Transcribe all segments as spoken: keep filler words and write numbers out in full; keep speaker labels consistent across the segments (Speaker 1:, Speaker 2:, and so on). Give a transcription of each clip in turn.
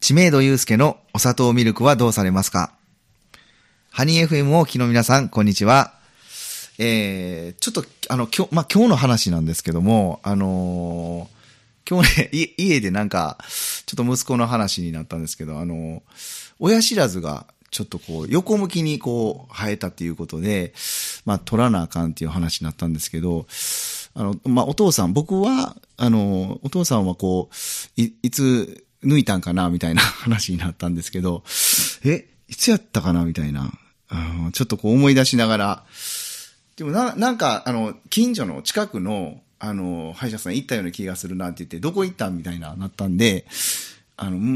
Speaker 1: 知名度祐介のお砂糖ミルクはどうされますか？ハニー エフエム をお聞きの皆さん、こんにちは。えー、ちょっと、あの、今日、まあ、今日の話なんですけども、あのー、今日ね、家でなんか、ちょっと息子の話になったんですけど、あのー、親知らずが、ちょっとこう、横向きにこう、生えたっていうことで、まあ、取らなあかんっていう話になったんですけど、あの、まあ、お父さん、僕は、あの、お父さんはこう、い、いつ抜いたんかなみたいな話になったんですけど、え、いつやったかなみたいな、あの、ちょっとこう思い出しながら、でもな、なんか、あの、近所の近くの、あの、歯医者さん行ったような気がするなって言って、どこ行ったみたいな、なったんで、あの、うん、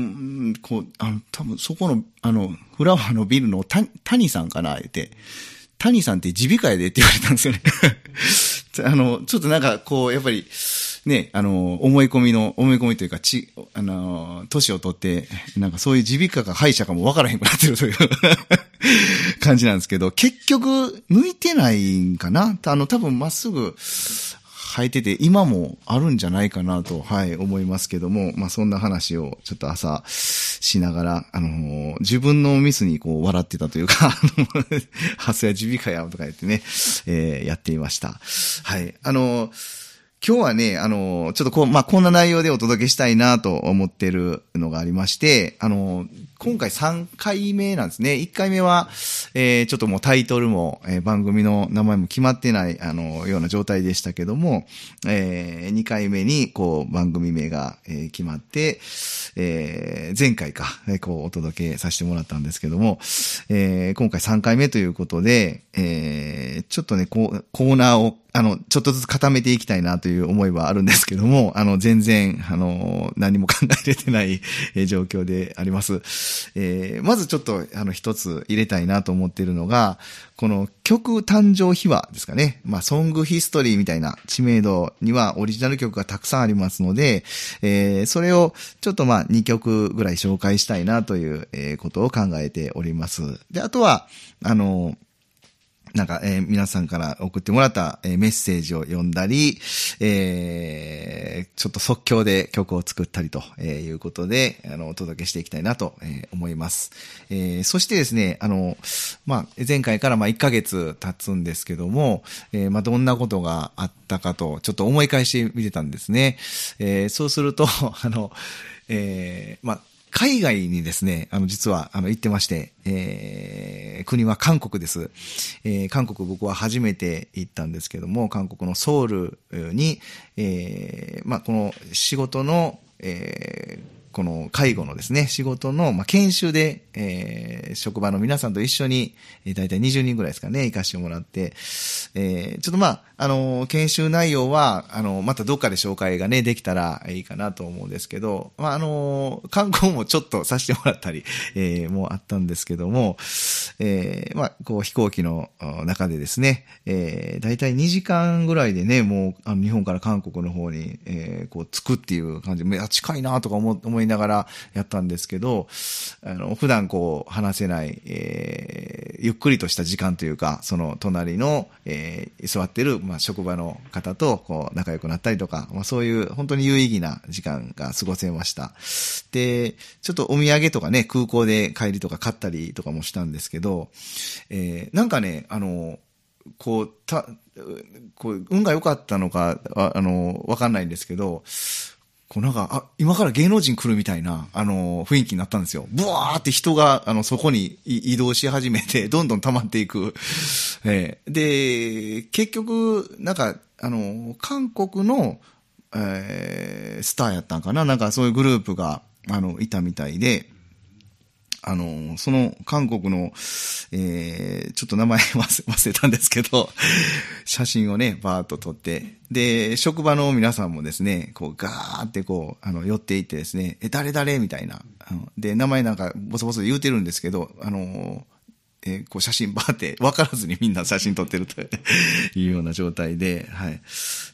Speaker 1: こう、あの、多分そこの、あの、フラワーのビルのた、谷さんかな言って、谷さんって耳鼻科やでって言われたんですよね。あの、ちょっとなんか、こう、やっぱり、ね、あの、思い込みの、思い込みというか、ち、あの、年を取って、なんかそういう耳鼻科か歯医者かも分からへんくなってるという感じなんですけど、結局、抜いてないんかな？あの、多分まっすぐ生えてて、今もあるんじゃないかなと、はい、思いますけども、まあそんな話をちょっと朝しながら、あの、自分のミスにこう笑ってたというか、あの、ハスや耳鼻科やとか言ってね、えー、やっていました。はい、あの、今日はね、あの、ちょっとこう、まあ、こんな内容でお届けしたいなと思ってるのがありまして、あの、今回さんかいめなんですね。いっかいめは、えー、ちょっともうタイトルも、えー、番組の名前も決まってない、あの、ような状態でしたけども、えー、にかいめに、こう、番組名が、えー、決まって、えー、前回か、えー、こう、お届けさせてもらったんですけども、えー、今回さんかいめということで、えー、ちょっとね、こう、コーナーを、あの、ちょっとずつ固めていきたいなという思いはあるんですけども、あの、全然、あの、何も考えれてない、えー、状況であります。えー、まずちょっと、あの、一つ入れたいなと思っているのが、この曲誕生秘話ですかね。まあ、ソングヒストリーみたいな知名度にはオリジナル曲がたくさんありますので、えー、それをちょっとまあ、にきょくぐらい紹介したいなという、えー、ことを考えております。で、あとは、あの、なんか、えー、皆さんから送ってもらった、えー、メッセージを読んだり、えー、ちょっと即興で曲を作ったりと、えー、いうことで、あの、お届けしていきたいなと、えー、思います。えー、そしてですね、あの、まあ、前回からまあ、いっかげつ経つんですけども、えー、まあ、どんなことがあったかと、ちょっと思い返してみてたんですね。えー、そうすると、あの、えー、まあ、海外にですね、あの、実は、あの、行ってまして、えー、国は韓国です。えー、韓国僕は初めて行ったんですけども、韓国のソウルに、えー、まあ、この仕事の、えー、この介護のですね、仕事の、まあ、研修で、えー、職場の皆さんと一緒に、えー、だいたいにじゅうにんぐらいですかね、行かしてもらって、えー、ちょっとまあ、あの、研修内容は、あの、またどっかで紹介がね、できたらいいかなと思うんですけど、まあ、あの、観光もちょっとさせてもらったり、えー、もうあったんですけども、えー、まあ、こう、飛行機の中でですね、えー、だいたいにじかんぐらいでね、もう、あの、日本から韓国の方に、えー、こう、着くっていう感じで、近いなとか思、思いながらやったんですけど、あの、普段こう、話せない、えー、ゆっくりとした時間というか、その、隣の、えー、座ってる、まあ、職場の方と、こう、仲良くなったりとか、まあ、そういう、本当に有意義な時間が過ごせました。で、ちょっとお土産とかね、空港で帰りとか買ったりとかもしたんですけど、えー、なんかね、あの、こう、た、こう、運が良かったのか、あ, あの、わかんないんですけど、こうなんか、あ、今から芸能人来るみたいな、あの、雰囲気になったんですよ。ブワーって人が、あの、そこに移動し始めて、どんどん溜まっていく。えー、で、結局、なんか、あの、韓国の、えー、スターやったんかな、なんかそういうグループが、あの、いたみたいで、あの、その韓国の、えー、ちょっと名前忘れ、忘れたんですけど、写真をね、バーッと撮って、で、職場の皆さんもですね、こうガーってこう、あの、寄っていってですね、え、誰誰みたいな。で、名前なんかボソボソ言うてるんですけど、あの、えー、こう写真バーって分からずにみんな写真撮ってるというような状態で、はい。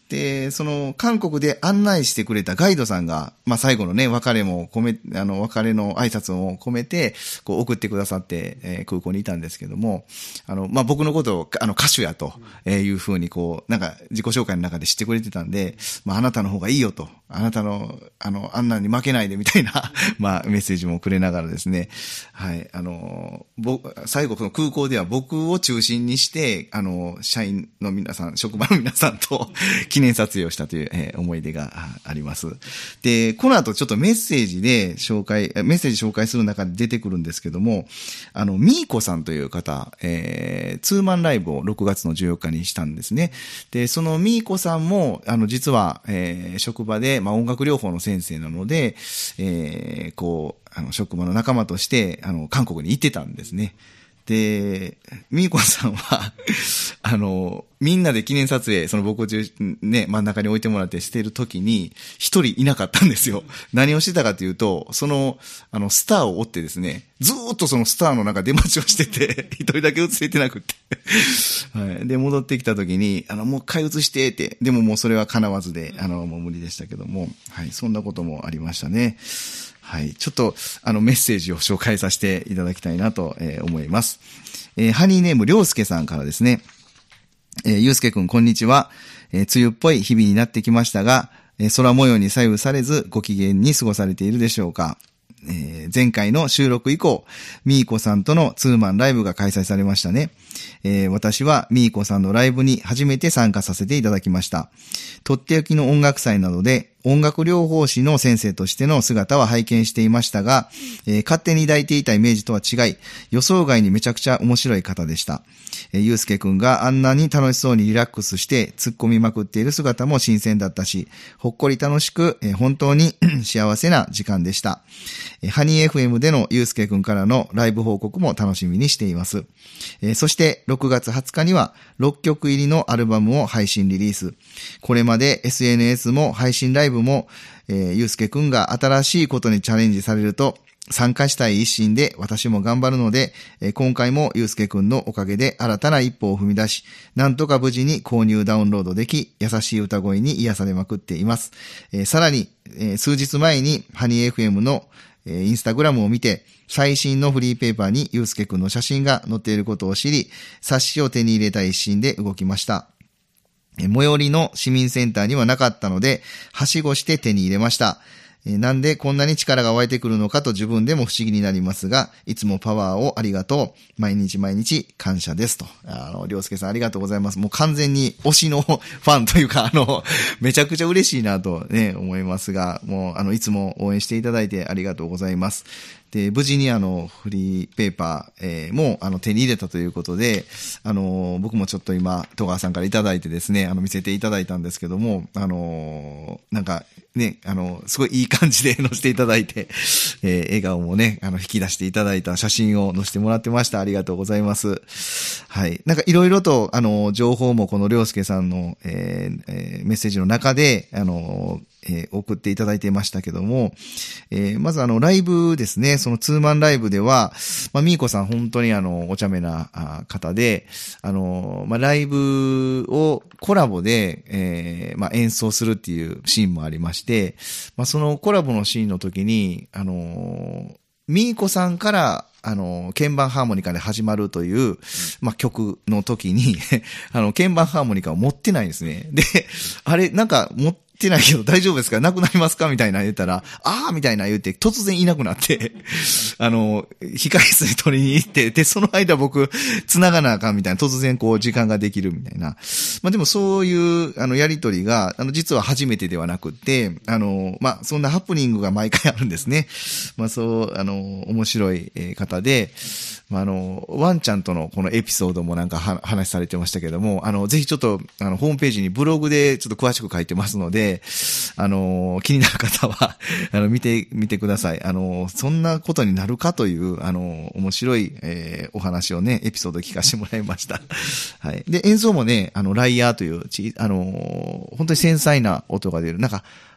Speaker 1: で、その、韓国で案内してくれたガイドさんが、まあ、最後のね、別れも込め、あの、別れの挨拶を込めて、こう、送ってくださって、えー、空港にいたんですけども、あの、まあ、僕のことを、あの、歌手やと、えー、いうふうに、こう、なんか、自己紹介の中で知ってくれてたんで、まあ、あなたの方がいいよと、あなたの、あの、あんなに負けないで、みたいな、まあ、メッセージもくれながらですね、はい、あの、僕、最後、この空港では僕を中心にして、あの、社員の皆さん、職場の皆さんと、記念撮影をしたという、えー、思い出があります。で、この後ちょっとメッセージで紹介、メッセージ紹介する中で出てくるんですけども、あの、ミーコさんという方、えー、ツーマンライブをろくがつのじゅうよっかにしたんですね。で、そのミーコさんも、あの、実は、えー、職場で、まあ、音楽療法の先生なので、えー、こう、あの、職場の仲間として、あの、韓国に行ってたんですね。で、ミーコさんは、あの、みんなで記念撮影、その僕を中、ね、真ん中に置いてもらってしてる時に、一人いなかったんですよ。何をしてたかというと、その、あの、スターを追ってですね、ずーっとそのスターの中出待ちをしてて、一人だけ映せてなくって。はい。で、戻ってきた時に、あの、もう一回映してって、でももうそれは叶わずで、あの、もう無理でしたけども、はい、そんなこともありましたね。はい。ちょっと、あの、メッセージを紹介させていただきたいなと、えー、思います。えー、ハニーネーム、りょうすけさんからですね。えー、ゆうすけくん、こんにちは。えー、梅雨っぽい日々になってきましたが、えー、空模様に左右されず、ご機嫌に過ごされているでしょうか。えー、前回の収録以降、ミーコさんとのツーマンライブが開催されましたね。えー、私はミーコさんのライブに初めて参加させていただきました。とっておきの音楽祭などで音楽療法士の先生としての姿は拝見していましたが、えー、勝手に抱いていたイメージとは違い、予想外にめちゃくちゃ面白い方でした。えー、ゆうすけくんがあんなに楽しそうにリラックスして突っ込みまくっている姿も新鮮だったし、ほっこり楽しく、えー、本当に幸せな時間でした。えー、ハニー エフエム でのゆうすけくんからのライブ報告も楽しみにしています。えー、そしてろくがつはつかにはろっきょく入りのアルバムを配信リリース。これまで エスエヌエス も配信ライブも、えー、ゆうすけくんが新しいことにチャレンジされると参加したい一心で私も頑張るので、えー、今回もゆうすけくんのおかげで新たな一歩を踏み出し、なんとか無事に購入ダウンロードでき、優しい歌声に癒されまくっています。えー、さらに、えー、数日前にハニー エフエム の、えー、インスタグラムを見て、最新のフリーペーパーにゆうすけくんの写真が載っていることを知り、冊子を手に入れた一心で動きました。最寄りの市民センターにはなかったので、はしごして手に入れました。なんでこんなに力が湧いてくるのかと自分でも不思議になりますが、いつもパワーをありがとう。毎日毎日感謝ですと。あの、りょうすけさんありがとうございます。もう完全に推しのファンというか、あの、めちゃくちゃ嬉しいなとね、思いますが、もう、あの、いつも応援していただいてありがとうございます。で、無事にあの、フリーペーパー、えー、も、あの、手に入れたということで、あの、僕もちょっと今、戸川さんからいただいてですね、あの、見せていただいたんですけども、あの、なんか、ね、あの、すごいいい感じで載せていただいて、えー、笑顔もね、あの、引き出していただいた写真を載せてもらってました。ありがとうございます。はい。なんか、いろいろと、あの、情報もこのりょうすけさんの、えーえー、メッセージの中で、あの、えー、送っていただいてましたけども、えー、まずあの、ライブですね、そのツーマンライブでは、まあ、みーこさん本当にあの、お茶目な方で、あの、まあ、ライブをコラボで、えー、まあ、演奏するっていうシーンもありまして、まあ、そのコラボのシーンの時に、あの、みーこさんから、あの、鍵盤ハーモニカで始まるという、まあ、曲の時に、あの、鍵盤ハーモニカを持ってないんですね。で、あれ、なんか、持ってってないけど大丈夫ですかなくなりますかみたいな言ったら、あーみたいな言って突然いなくなって、あの、控室に取りに行って、で、その間僕、繋がなあかんみたいな、突然こう時間ができるみたいな。まあ、でもそういう、あの、やりとりが、あの、実は初めてではなくって、あの、まあ、そんなハプニングが毎回あるんですね。まあ、そう、あの、面白い方で、まあ、あの、ワンちゃんとのこのエピソードもなんかは話されてましたけども、あの、ぜひちょっと、あの、ホームページにブログでちょっと詳しく書いてますので、あの、気になる方は、あの、見て、見てください。あの、そんなことになるかという、あの、面白い、えー、お話をね、エピソード聞かせてもらいました。はい。で、演奏もね、あの、ライヤーという、ち、あの、本当に繊細な音が出る。なんか、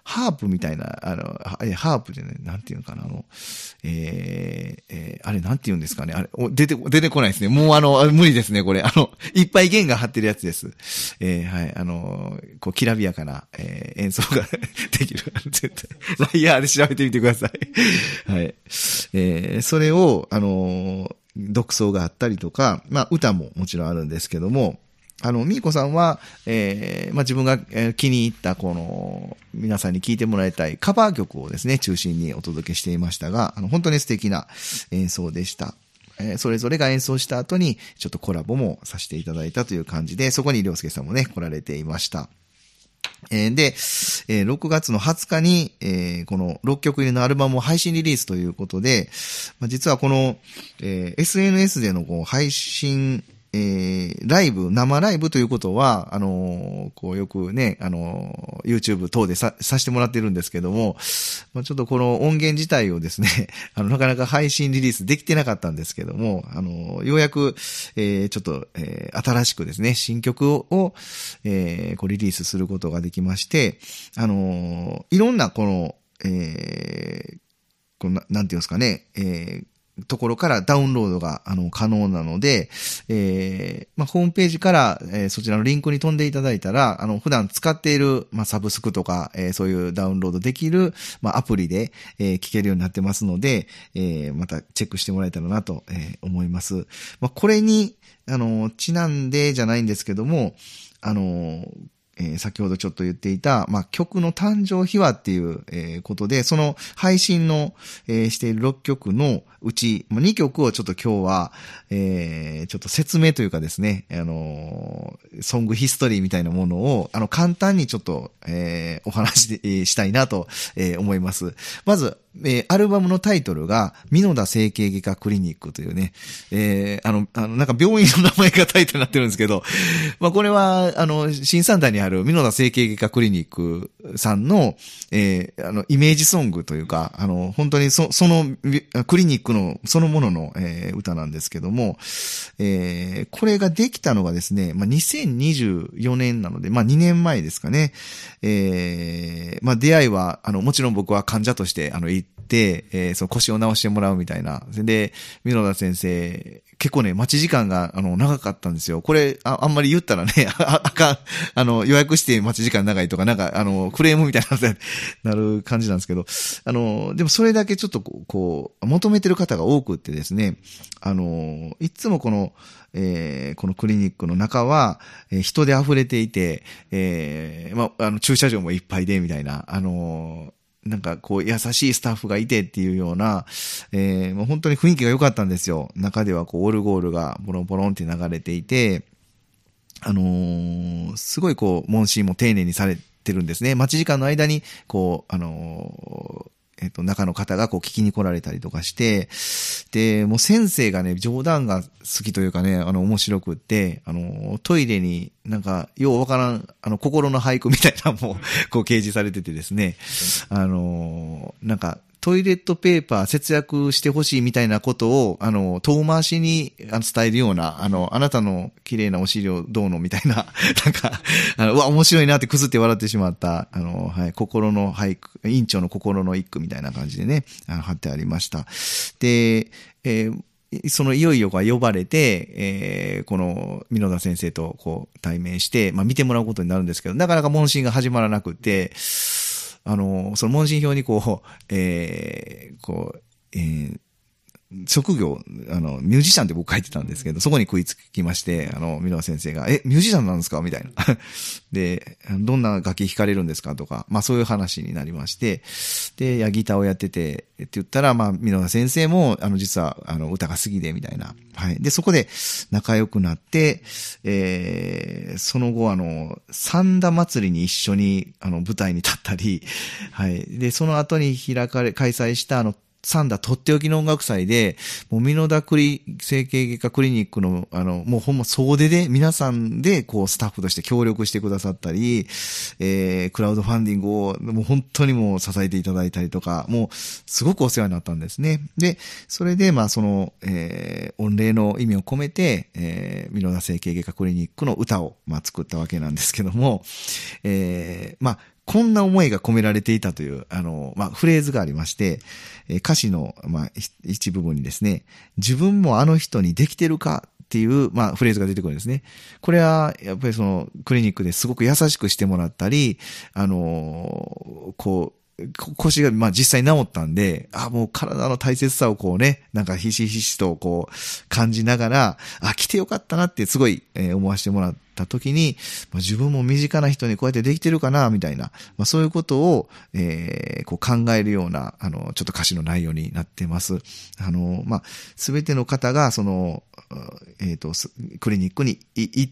Speaker 1: ハープみたいな、あの、ハープでね、なんていうのかな、あの、えー、えー、あれなんていうんですかね、あれ、出て、出てこないですね。もうあの、無理ですね、これ。あの、いっぱい弦が張ってるやつです。えー、はい、あの、こう、きらびやかな、えー、演奏ができる。絶対。ライヤーで調べてみてください。はい。えー、それを、あの、独奏があったりとか、まあ、歌ももちろんあるんですけども、あの、みーこさんは、えー、まあ、自分が気に入った、この、皆さんに聴いてもらいたいカバー曲をですね、中心にお届けしていましたが、あの、本当に素敵な演奏でした。えー、それぞれが演奏した後に、ちょっとコラボもさせていただいたという感じで、そこにりょうすけさんもね、来られていました。えー、で、えー、ろくがつのはつかに、えー、このろっきょく入りのアルバムを配信リリースということで、まあ、実はこの、えー、エスエヌエス でのこう配信、えー、ライブ、生ライブということは、あのー、こうよくね、あのー、YouTube 等でさ、させてもらってるんですけども、まあ、ちょっとこの音源自体をですね、あの、なかなか配信リリースできてなかったんですけども、あのー、ようやく、えー、ちょっと、えー、新しくですね、新曲を、えー、こうリリースすることができまして、あのー、いろんなこの、えー、このな、なんていうんですかね、えー、ところからダウンロードがあの可能なので、えーまあ、ホームページから、えー、そちらのリンクに飛んでいただいたら、あの普段使っている、まあ、サブスクとか、えー、そういうダウンロードできる、まあ、アプリで、えー、聞けるようになってますので、えー、またチェックしてもらえたらなと、えー、思います。まあ、これにあのちなんでじゃないんですけども、あのえー、先ほどちょっと言っていた、まあ、曲の誕生秘話っていう、えー、ことで、その配信の、えー、しているろっきょくのうち、まあ、にきょくをちょっと今日は、えー、ちょっと説明というかですね、あのー、ソングヒストリーみたいなものを、あの、簡単にちょっと、えー、お話し、えー、したいなと、えー、思います。まず、えー、アルバムのタイトルが、美濃田整形外科クリニックというね、えー、あの、あの、なんか病院の名前がタイトルになってるんですけど、まあ、これは、あの、新三田にある美濃田整形外科クリニックさんの、えー、あの、イメージソングというか、あの、本当にそ、その、クリニックの、そのものの、えー、歌なんですけども、えー、これができたのがですね、まあ、にせんにじゅうよねんなので、まあ、にねんまえですかね、えー、まあ、出会いは、あの、もちろん僕は患者として、あの、行って、えー、その腰を治してもらうみたいな。で、美濃田先生、結構ね、待ち時間が、あの、長かったんですよ。これ、あ、あんまり言ったらね、あ、あかん、あの、予約して待ち時間長いとか、なんか、あの、クレームみたいな、なる感じなんですけど、あの、でもそれだけちょっとこう、こう求めてる方が多くってですね、あの、いつもこの、えー、このクリニックの中は、えー、人で溢れていて、えー、まあ、あの、駐車場もいっぱいで、みたいな、あの、なんかこう優しいスタッフがいてっていうような、えー、もう本当に雰囲気が良かったんですよ。中ではこうオルゴールがボロンボロンって流れていて、あのー、すごいこう問診も丁寧にされてるんですね。待ち時間の間にこうあのー、えっと中の方がこう聞きに来られたりとかして、でもう先生がね冗談が好きというかね、あの面白くって、あのトイレになんかようわからんあの心の俳句みたいなのもこう掲示されててですね、あのなんかトイレットペーパー節約してほしいみたいなことを、あの、遠回しに伝えるような、あの、あなたの綺麗なお尻をどうのみたいな、なんか、あの、うわ、面白いなってくすって笑ってしまった、あの、はい、心の俳句、院長の心の一句みたいな感じでね、あの貼ってありました。で、えーそのいよいよが呼ばれて、えー、この美濃田先生とこう対面して、まあ見てもらうことになるんですけど、なかなか問診が始まらなくて、あの、その問診票にこう、えー、こう、えー、職業、あの、ミュージシャンって僕書いてたんですけど、そこに食いつきまして、あの、美濃先生が、え、ミュージシャンなんですかみたいな。で、どんな楽器弾かれるんですかとか、まあそういう話になりまして、で、いや、ギターをやってて、って言ったら、まあ、美濃先生も、あの、実は、あの、歌が好きで、みたいな。はい。で、そこで仲良くなって、えー、その後、あの、三田祭りに一緒に、あの、舞台に立ったり、はい。で、その後に開かれ、開催した、あの、サンダとっておきの音楽祭で、もう美濃田クリ、整形外科クリニックの、あの、もうほんま総出で皆さんで、こう、スタッフとして協力してくださったり、えー、クラウドファンディングを、もう本当にもう支えていただいたりとか、もう、すごくお世話になったんですね。で、それで、まあ、その、えー、御礼の意味を込めて、えー、美濃田整形外科クリニックの歌を、まあ、作ったわけなんですけども、えー、まあ、 こんな思いが込められていたという、あの、まあ、フレーズがありまして、えー、歌詞の、まあ、一部分にですね、自分もあの人にできてるかっていう、まあ、フレーズが出てくるんですね。これは、やっぱりその、クリニックですごく優しくしてもらったり、あの、こう、腰が、まあ実際治ったんで、あ、もう体の大切さをこうね、なんかひしひしとこう感じながら、あ、来てよかったなってすごい、えー、思わせてもらった時に、まあ、自分も身近な人にこうやってできてるかな、みたいな、まあそういうことを、えー、こう考えるような、あの、ちょっと歌詞の内容になってます。あの、まあ、すべての方が、その、えっと、クリニックに行って、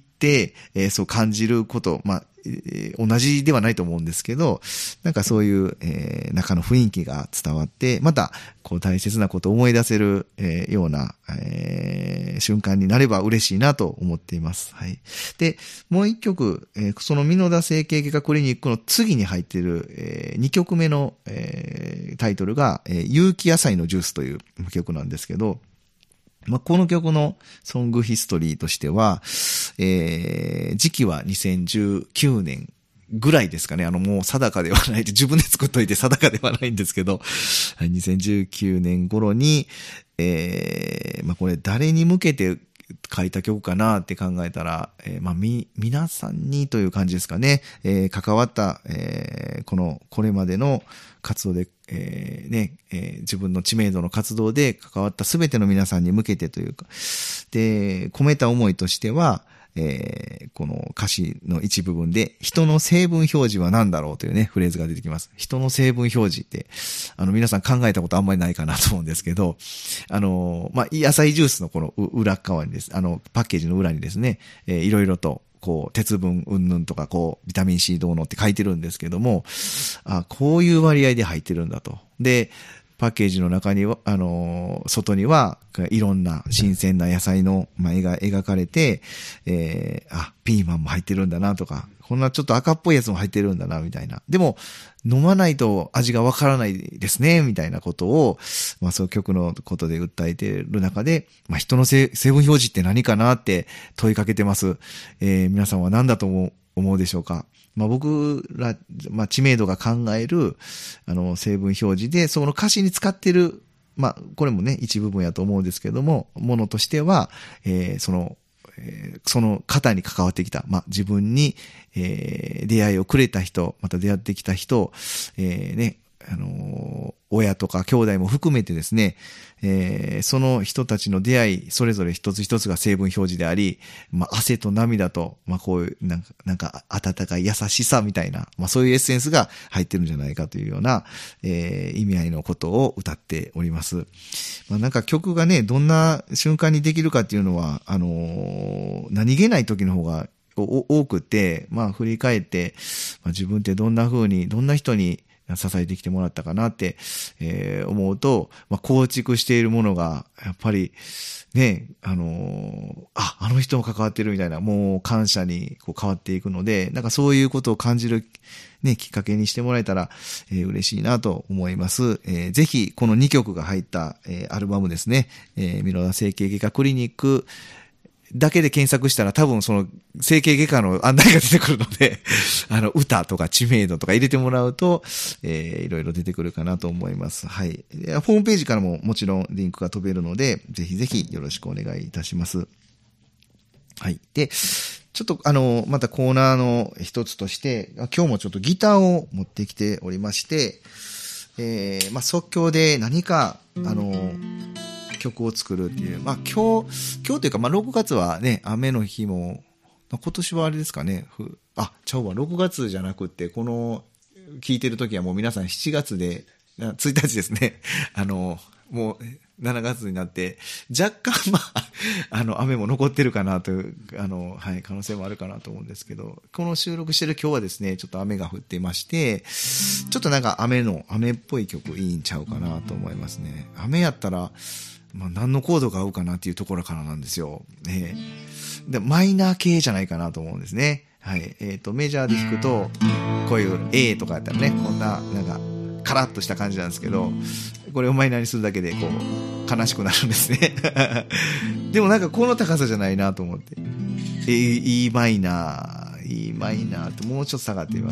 Speaker 1: えー、そう感じること、まあ、えー、同じではないと思うんですけど、なんかそういう、えー、中の雰囲気が伝わって、また、こう大切なことを思い出せる、えー、ような、えー、瞬間になれば嬉しいなと思っています。はい。で、もう一曲、えー、その箕田整形外科クリニックの次に入っている、えー、二曲目の、えー、タイトルが、えー、有機野菜のジュースという曲なんですけど、まあ、この曲のソングヒストリーとしては、えー、時期はにせんじゅうきゅうねんぐらいですかね。あの、もう定かではない。自分で作っといて定かではないんですけど、にせんじゅうきゅうねん頃に、えー、まあ、これ誰に向けて書いた曲かなって考えたら、えー、まあ、み、皆さんにという感じですかね。えー、関わった、えー、この、これまでの活動で、えー、ね、えー、自分の知名度の活動で関わったすべての皆さんに向けてというか、で、込めた思いとしては、えー、この歌詞の一部分で、人の成分表示は何だろうというね、フレーズが出てきます。人の成分表示って、あの、皆さん考えたことあんまりないかなと思うんですけど、あの、まあ、野菜ジュースのこの裏側にです、あの、パッケージの裏にですね、えー、いろいろと、こう、鉄分うんぬんとか、こう、ビタミン C どうのって書いてるんですけども、あ、こういう割合で入ってるんだと。で、パッケージの中には、あのー、外には、いろんな新鮮な野菜の、まあ、絵が描かれて、えー、あ、ピーマンも入ってるんだなとか、こんなちょっと赤っぽいやつも入ってるんだな、みたいな。でも、飲まないと味がわからないですね、みたいなことを、まあ、そういう曲のことで訴えている中で、まあ、人の成分表示って何かなって問いかけてます。えー、皆さんは何だと思う、思うでしょうか。まあ、僕ら、まあ、知名度が考える、あの、成分表示で、その歌詞に使ってる、まあ、これもね、一部分やと思うんですけども、ものとしては、えー、その、えー、その方に関わってきた、まあ、自分に、えー、出会いをくれた人、また出会ってきた人、えー、ね、あのー、親とか兄弟も含めてですね、えー、その人たちの出会い、それぞれ一つ一つが成分表示であり、まあ、汗と涙と、まあ、こういう、なんか、なんか、温かい優しさみたいな、まあ、そういうエッセンスが入ってるんじゃないかというような、えー、意味合いのことを歌っております。まあ、なんか曲がね、どんな瞬間にできるかっていうのは、あのー、何気ない時の方が多くて、まあ、振り返って、まあ、自分ってどんな風に、どんな人に、支えてきてもらったかなって、えー、思うと、まあ、構築しているものが、やっぱり、ね、あのー、あ、あの人も関わってるみたいな、もう感謝にこう変わっていくので、なんかそういうことを感じる、ね、きっかけにしてもらえたら、えー、嬉しいなと思います。えー、ぜひ、このにきょくが入った、えー、アルバムですね、えー、箕田整形外科クリニック、だけで検索したら多分その整形外科の案内が出てくるので、あの、歌とか知名度とか入れてもらうと、えー、いろいろ出てくるかなと思います。はい。ホームページからももちろんリンクが飛べるので、ぜひぜひよろしくお願いいたします。はい。で、ちょっとあの、またコーナーの一つとして、今日もちょっとギターを持ってきておりまして、えー、まあ、即興で何か、あの、曲を作るっていう。まあ今日、今日というかまあろくがつはね、雨の日も、まあ、今年はあれですかね、ふあ、ちゃうわ、ろくがつじゃなくって、この、聞いてる時はもう皆さんしちがつで、ついたちですね。あの、もうしちがつになって、若干まあ、あの、雨も残ってるかなという、あの、はい、可能性もあるかなと思うんですけど、この収録してる今日はですね、ちょっと雨が降っていまして、ちょっとなんか雨の、雨っぽい曲いいんちゃうかなと思いますね。雨やったら、まあ、何のコードが合うかなっていうところからなんですよ。えー、でマイナー系じゃないかなと思うんですね。はい。えっと、メジャーで弾くと、こういう A とかやったらね、こんな、なんか、カラッとした感じなんですけど、これをマイナーにするだけで、こう、悲しくなるんですね。でもなんかこの高さじゃないなと思って。E マイナー、E マイナーってもうちょっと下がってみますので。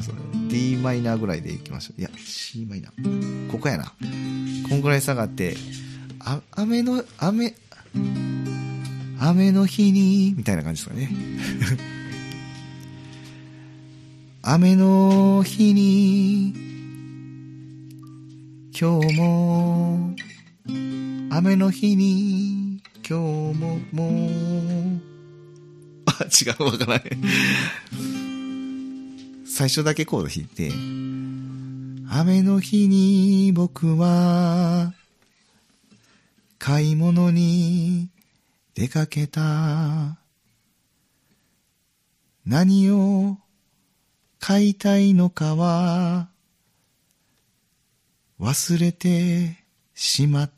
Speaker 1: D マイナーぐらいでいきましょう。いや、C マイナー。ここやな。こんぐらい下がって、あ、雨の、雨、雨の日に、みたいな感じですかね。雨の日に、今日も、雨の日に、今日も、もう、あ、違う、わからない。最初だけコード弾いて、雨の日に僕は、買い物に出かけた。何を買いたいのかは、忘れてしまった。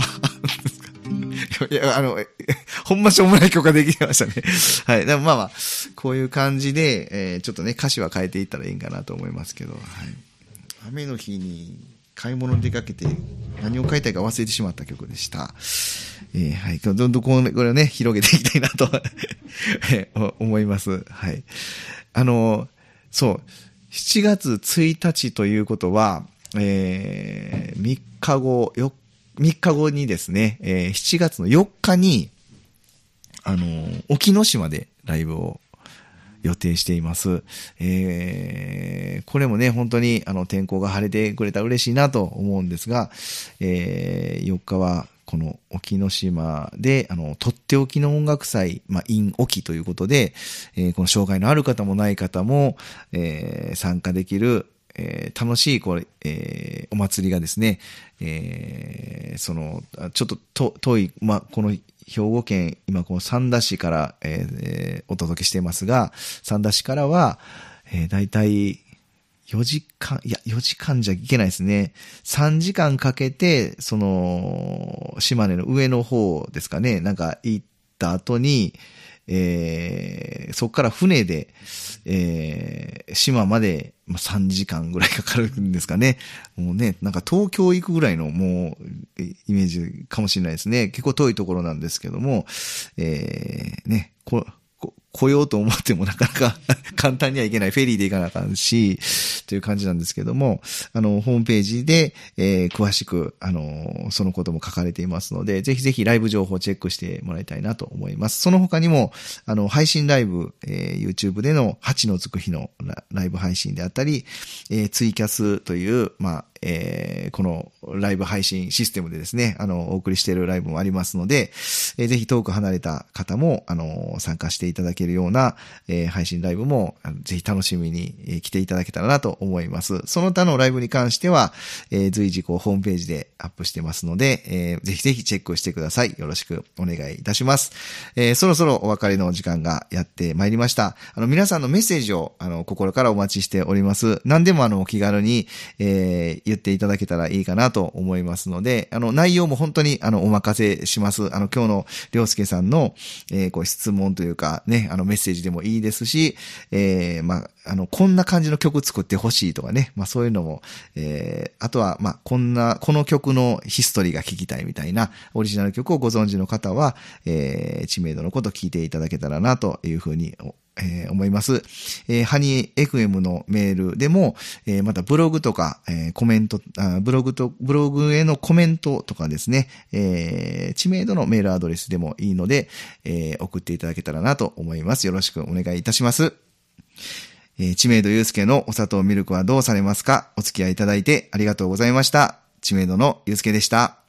Speaker 1: いや、あの、ほんましょうもない曲ができましたね。はい。でもまあまあ、こういう感じで、えー、ちょっとね、歌詞は変えていったらいいんかなと思いますけど、はい。雨の日に買い物に出かけて、何を買いたいか忘れてしまった曲でした。えー、はい。どんどんこれをね、広げていきたいなと思います。はい。あの、そう、しちがつついたちということは、えー、みっかご、よっかみっかごにですね、えー、しちがつのよっかに、あのー、沖ノ島でライブを予定しています。えー、これもね、本当にあの天候が晴れてくれたら嬉しいなと思うんですが、えー、よっかはこの沖ノ島で、あの、とっておきの音楽祭、まあ、in 沖ということで、えー、この障害のある方もない方も、えー、参加できる、えー、楽しい、これ、えー、お祭りがですね、えー、その、ちょっとと遠い、まあ、この兵庫県、今この三田市から、えー、お届けしていますが、三田市からは、えー、だいたいよじかん、いや、よじかんじゃいけないですね。さんじかんかけて、その、島根の上の方ですかね、なんか行った後に、えー、そこから船で、えー、島までさんじかんぐらいかかるんですかね。もうね、なんか東京行くぐらいのもうイメージかもしれないですね。結構遠いところなんですけども、えー、ね、こ来ようと思ってもなかなか簡単にはいけない。フェリーで行かなあかんし、という感じなんですけども、あの、ホームページで、えー、詳しく、あの、そのことも書かれていますので、ぜひぜひライブ情報をチェックしてもらいたいなと思います。その他にも、あの、配信ライブ、えー、YouTube でのはちのつく日のライブ配信であったり、えー、ツイキャスという、まあ、えー、このライブ配信システムでですね、あの、お送りしているライブもありますので、えー、ぜひ遠く離れた方も、あの、参加していただけるような、えー、配信ライブも、ぜひ楽しみに、えー、来ていただけたらなと思います。その他のライブに関しては、えー、随時こう、ホームページでアップしてますので、えー、ぜひぜひチェックしてください。よろしくお願いいたします。えー、そろそろお別れの時間がやってまいりました。あの、皆さんのメッセージを、あの、心からお待ちしております。何でもあの、お気軽に、えー、言っていただけたらいいかなと思いますので、あの、内容も本当に、あの、お任せします。あの、今日のりょうすけさんの、えー、こう、質問というか、ね、あの、メッセージでもいいですし、えー、まあ、あの、こんな感じの曲作ってほしいとかね、まあ、そういうのも、えー、あとは、まあ、こんな、この曲のヒストリーが聞きたいみたいな、オリジナル曲をご存知の方は、えー、知名度のこと聞いていただけたらな、というふうに、えー、思います。えー、ハニー エフエム のメールでも、えー、またブログとか、えー、コメントあ、ブログと、ブログへのコメントとかですね、えー、知名度のメールアドレスでもいいので、えー、送っていただけたらなと思います。よろしくお願いいたします。えー、知名度ゆうすけのお砂糖ミルクはどうされますか？お付き合いいただいてありがとうございました。知名度のゆうすけでした。